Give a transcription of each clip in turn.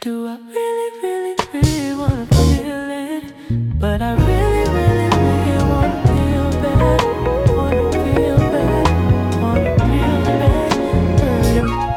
Do I really, really, really wanna feel it? But I really, really, really wanna feel bad. Wanna feel bad. Wanna feel bad.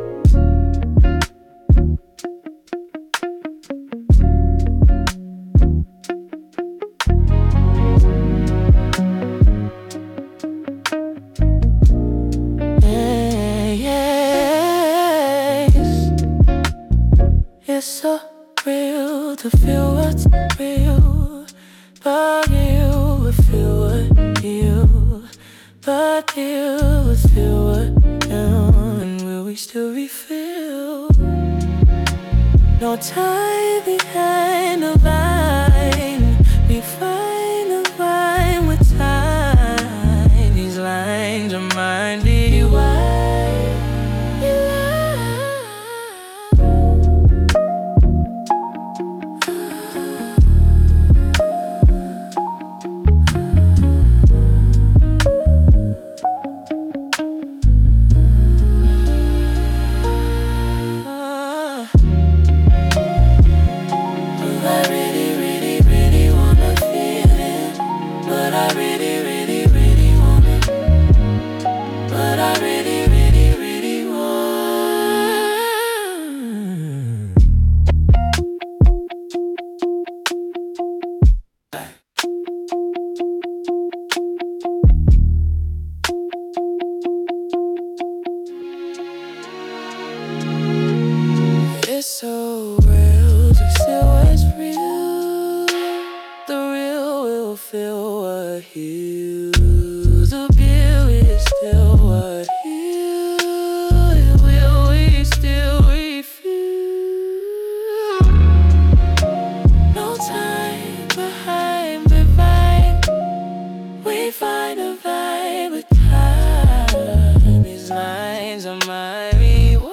It's so real to feel what's real, but you will feel what you, but you will feel what you, and will we still refill? No time behind the line, we find the line with time. These lines remind me why you I really, really, really wanna feel it, but I really, really, really want it, but I really, really, really want. It's so real to see what's real. The real will feel what heals. The bill is still what heals. Will we still refuse? No time behind the vibe. We find a vibe with time. These lines are my rewind.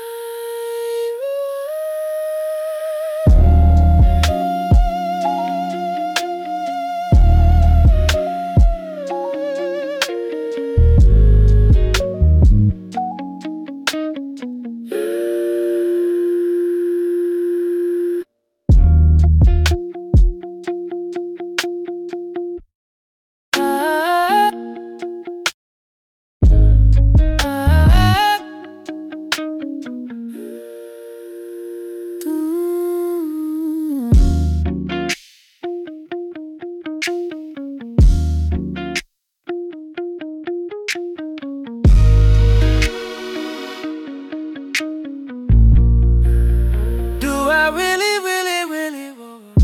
Do I really, really, really want?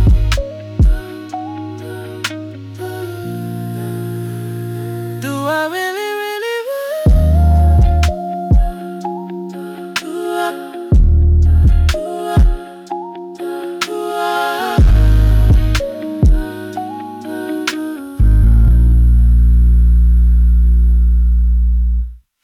Do I really?